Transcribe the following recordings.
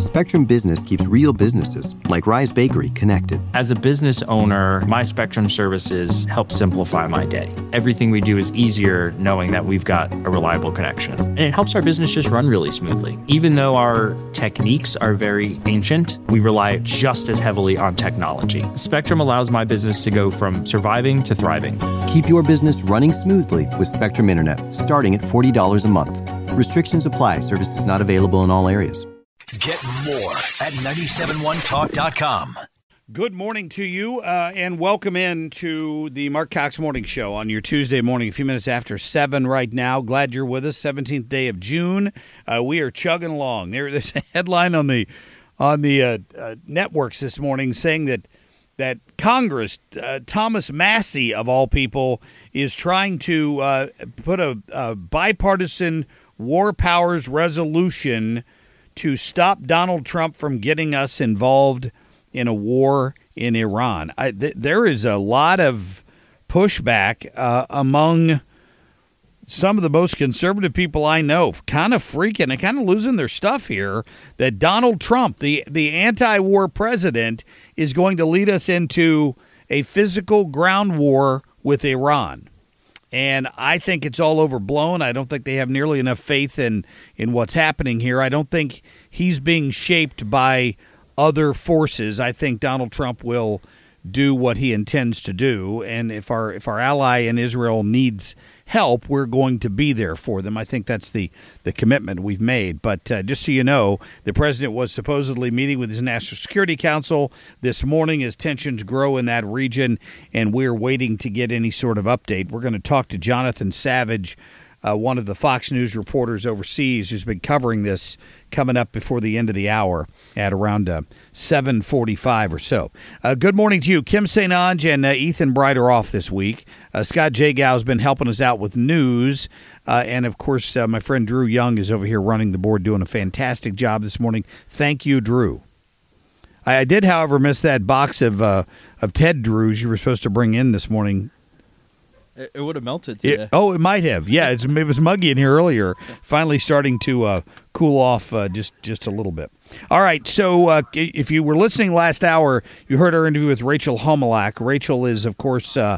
Spectrum Business keeps real businesses, like Rise Bakery, connected. As a business owner, my Spectrum services help simplify my day. Everything we do is easier knowing that we've got a reliable connection. And it helps our business just run really smoothly. Even though our techniques are very ancient, we rely just as heavily on technology. Spectrum allows my business to go from surviving to thriving. Keep your business running smoothly with Spectrum Internet, starting at $40 a month. Restrictions apply. Services not available in all areas. Get more at 971talk.com. Good morning to you, and welcome in to the Mark Cox Morning Show on your Tuesday morning, a few minutes after 7 right now. Glad you're with us, 17th day of June. We are chugging along. There's a headline on the networks this morning saying that Congress, Thomas Massie, of all people, is trying to put a bipartisan war powers resolution to stop Donald Trump from getting us involved in a war in Iran. There is a lot of pushback among some of the most conservative people I know, kind of freaking and kind of losing their stuff here, that Donald Trump, the anti-war president, is going to lead us into a physical ground war with Iran. And I think it's all overblown. I don't think they have nearly enough faith in what's happening here. I don't think he's being shaped by other forces. I think Donald Trump will do what he intends to do. And if our ally in Israel needs help, we're going to be there for them. I think that's the commitment we've made. But just so you know, the president was supposedly meeting with his National Security Council this morning as tensions grow in that region, and we're waiting to get any sort of update. We're going to talk to Jonathan Savage, one of the Fox News reporters overseas who's been covering this, coming up before the end of the hour at around 7:45 or so. Good morning to you. Kim St. Onge and Ethan Bright are off this week. Scott Jagow has been helping us out with news. And, of course, my friend Drew Young is over here running the board, doing a fantastic job this morning. Thank you, Drew. I did, however, miss that box of Ted Drews you were supposed to bring in this morning. It would have melted today. It might have. Yeah, it was muggy in here earlier. Finally starting to cool off just a little bit. All right, so if you were listening last hour, you heard our interview with Rachel Homelak. Rachel is, of course, a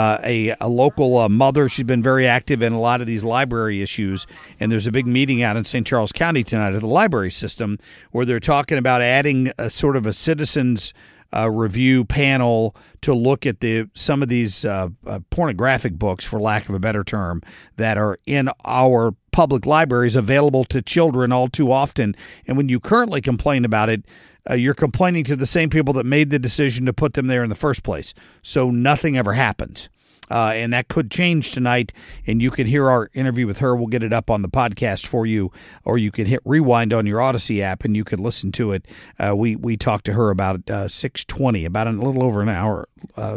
local mother. She's been very active in a lot of these library issues, and there's a big meeting out in St. Charles County tonight at the library system where they're talking about adding a sort of a citizens review panel to look at some of these pornographic books, for lack of a better term, that are in our public libraries available to children all too often. And when you currently complain about it, you're complaining to the same people that made the decision to put them there in the first place. So nothing ever happens. And that could change tonight, and you can hear our interview with her. We'll get it up on the podcast for you, or you can hit rewind on your Odyssey app, and you can listen to it. We talked to her about 6:20, about a little over an hour,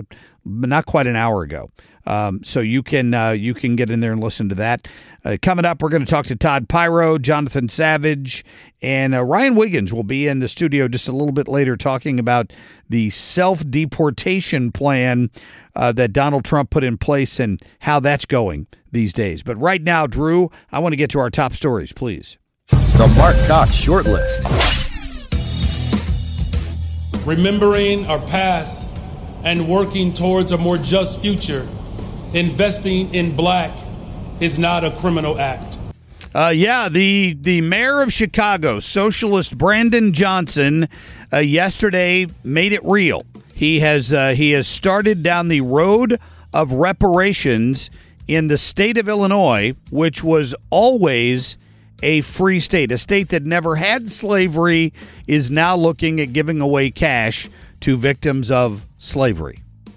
not quite an hour ago. So you can get in there and listen to that. Coming up, we're going to talk to Todd Pyro, Jonathan Savage, and Ryan Wiggins will be in the studio just a little bit later talking about the self-deportation plan that Donald Trump put in place and how that's going these days. But right now, Drew, I want to get to our top stories, please. The Mark Cox Shortlist. Remembering our past and working towards a more just future, investing in black is not a criminal act. The mayor of Chicago, socialist Brandon Johnson, yesterday made it real. He has started down the road of reparations in the state of Illinois, which was always a free state. A state that never had slavery is now looking at giving away cash to victims of slavery.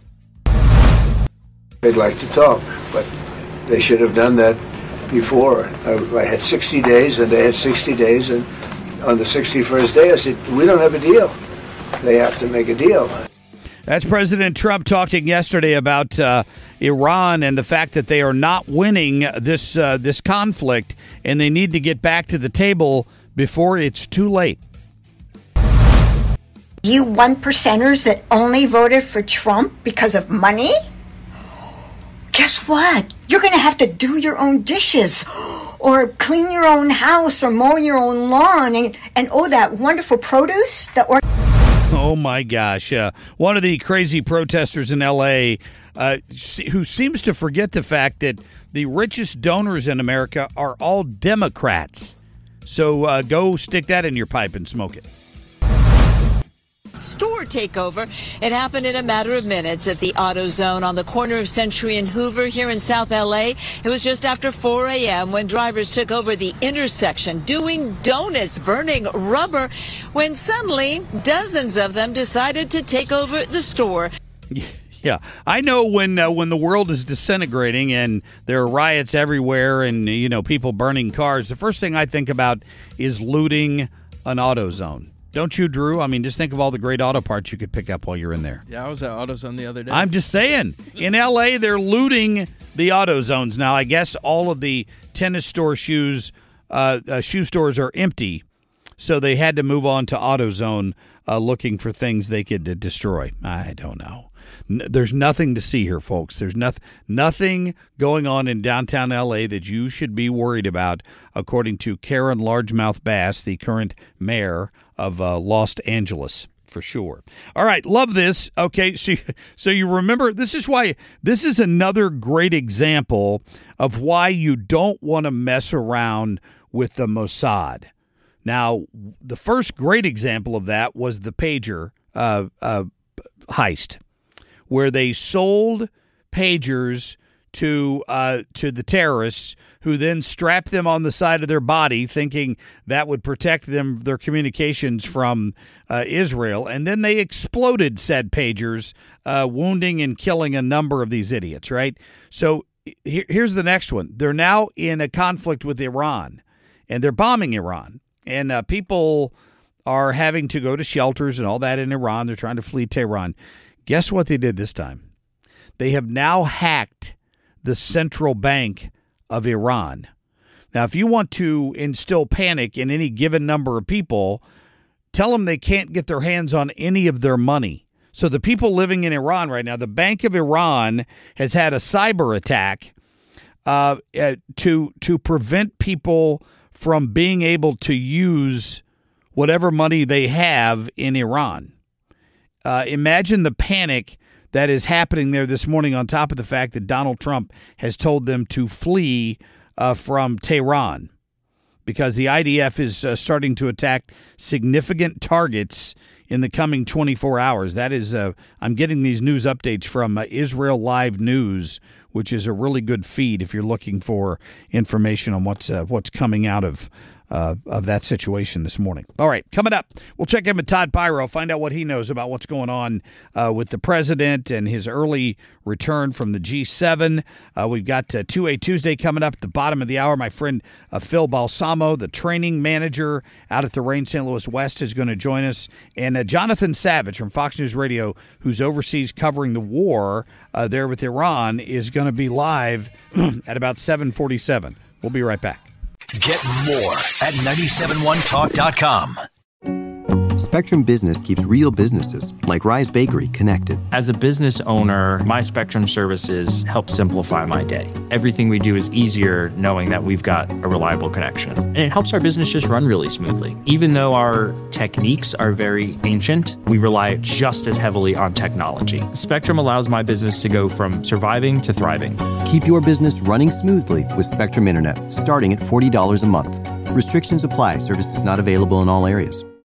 They'd like to talk, but they should have done that before. I had 60 days, and they had 60 days, and on the 61st day I said, we don't have a deal. They have to make a deal. That's President Trump talking yesterday about Iran and the fact that they are not winning this conflict, and they need to get back to the table before it's too late. You one percenters that only voted for Trump because of money? Guess what? You're going to have to do your own dishes. or clean your own house or mow your own lawn and oh, that wonderful produce. Oh, my gosh. One of the crazy protesters in L.A. Who seems to forget the fact that the richest donors in America are all Democrats. So go stick that in your pipe and smoke it. Store takeover. It happened in a matter of minutes at the AutoZone on the corner of Century and Hoover here in South L.A. It was just after 4 a.m. when drivers took over the intersection doing donuts, burning rubber, when suddenly dozens of them decided to take over the store. Yeah, I know when the world is disintegrating and there are riots everywhere and, people burning cars, the first thing I think about is looting an AutoZone. Don't you, Drew? I mean, just think of all the great auto parts you could pick up while you're in there. Yeah, I was at AutoZone the other day. I'm just saying. In L.A., they're looting the AutoZones now. I guess all of the tennis store shoe stores are empty, so they had to move on to AutoZone looking for things they could destroy. I don't know. There's nothing to see here, folks. There's nothing going on in downtown L.A. that you should be worried about, according to Karen Largemouth Bass, the current mayor of Los Angeles, for sure. All right, love this. Okay, so you remember, this is another great example of why you don't want to mess around with the Mossad. Now, the first great example of that was the pager heist, where they sold pagers to the terrorists, who then strapped them on the side of their body, thinking that would protect their communications from Israel, and then they exploded said pagers, wounding and killing a number of these idiots. Right. So here's the next one. They're now in a conflict with Iran, and they're bombing Iran, and people are having to go to shelters and all that in Iran. They're trying to flee Tehran. Guess what they did this time? They have now hacked the central bank of Iran. Now, if you want to instill panic in any given number of people, tell them they can't get their hands on any of their money. So the people living in Iran right now, the Bank of Iran has had a cyber attack to prevent people from being able to use whatever money they have in Iran. Imagine the panic that is happening there this morning, on top of the fact that Donald Trump has told them to flee from Tehran, because the IDF is starting to attack significant targets in the coming 24 hours. That is, I'm getting these news updates from Israel Live News, which is a really good feed if you're looking for information on what's coming out of that situation this morning. All right, coming up, we'll check in with Todd Pyro, find out what he knows about what's going on with the president and his early return from the G7. We've got 2A Tuesday coming up at the bottom of the hour. My friend Phil Balsamo, the training manager out at the Reign St. Louis West, is going to join us. And Jonathan Savage from Fox News Radio, who's overseas covering the war there with Iran, is going to be live at about 7:47. We'll be right back. Get more at 971talk.com. Spectrum Business keeps real businesses like Rise Bakery connected. As a business owner, my Spectrum services help simplify my day. Everything we do is easier knowing that we've got a reliable connection. And it helps our business just run really smoothly. Even though our techniques are very ancient, we rely just as heavily on technology. Spectrum allows my business to go from surviving to thriving. Keep your business running smoothly with Spectrum Internet, starting at $40 a month. Restrictions apply. Services not available in all areas.